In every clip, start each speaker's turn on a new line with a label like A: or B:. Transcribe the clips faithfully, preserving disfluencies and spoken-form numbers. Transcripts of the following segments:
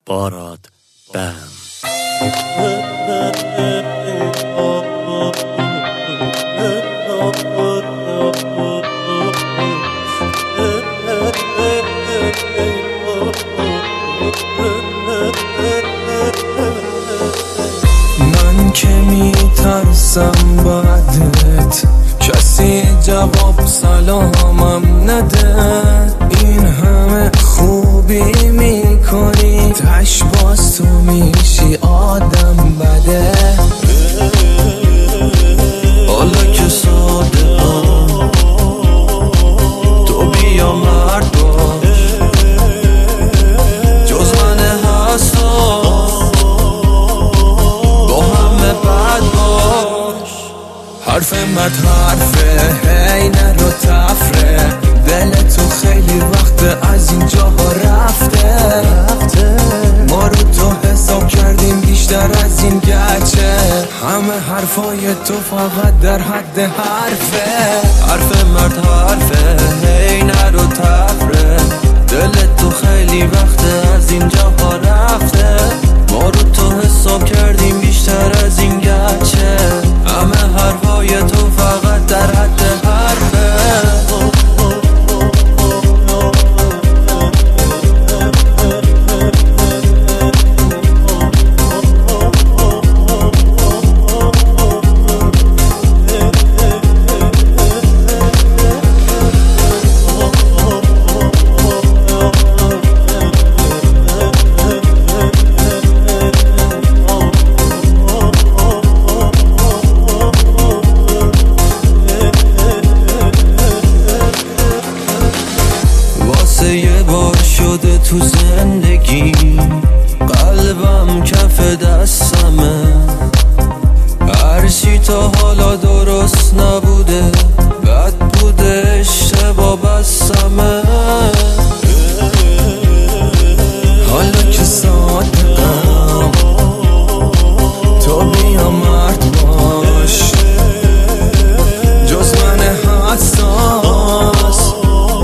A: باراد بند.
B: من که میترسم بعدت کسی جواب سلامم نده، این همه خوبی میکنی تش باز تو میشی آدم بده. حالا که صادقم تو بیا مرد باش، جز من حساس با همه بد باش. حرف مرد حرفه هی نرو تفره، دل تو خیلی وقت از اینجا ها رفته. ما رو تو حساب کردیم بیشتر از این گچه، همه حرفای تو فقط در حد حرفه. حرف مرد حرفه هی نرو تفره، دل تو خیلی وقت از اینجا ها رفته. ما رو تو حساب کردیم بیشتر از این گچه، همه حرفای تو فقط در حد حرفه. یه بار شده تو زندگی قلبم کف دستمه، هرچی تا حالا درست نبوده بد بوده اشتباه بستمه. حالا که صادقم تو بیا مرد باش، جز من حساس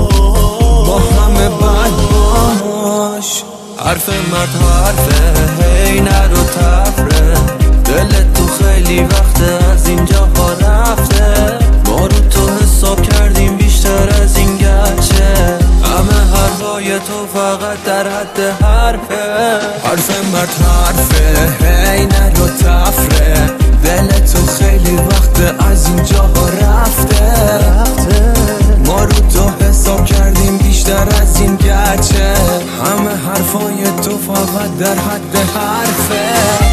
B: حرف مرد حرفه هی نرو تفره، دل تو خیلی وقت از اینجا ها رفته. ما رو تو حساب کردیم بیشتر از این گچه، همه حرفای تو فقط در حد حرفه. حرف مرد حرفه هی نرو تفره، دل تو خیلی وقت از اینجا ها رفته. ما رو تو حساب کردیم بیشتر از این گچه، همه حرفای تو فقط در حد حرفه.